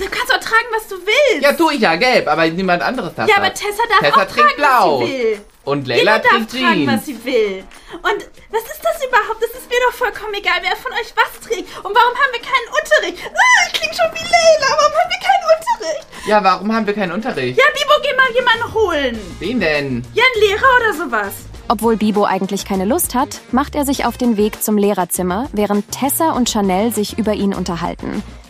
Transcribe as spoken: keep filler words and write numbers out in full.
Du kannst auch tragen, was du willst. Ja, tu ich ja, gelb, aber niemand anderes darf Ja, das. aber Tessa darf Tessa auch trägt tragen, blau. was sie will. Und Layla Jeder darf trägt tragen, Jeans. was sie will. Und was ist das überhaupt? Das ist mir doch vollkommen egal, wer von euch was trägt. Und warum haben wir keinen Unterricht? Ah, ich klinge schon wie Layla. Warum haben wir keinen Unterricht? Ja, warum haben wir keinen Unterricht? Ja, Bibo, geh mal jemanden holen. Wen denn? Ja, einen Lehrer oder sowas. Obwohl Bibo eigentlich keine Lust hat, macht er sich auf den Weg zum Lehrerzimmer, während Tessa und Chanel sich über ihn unterhalten.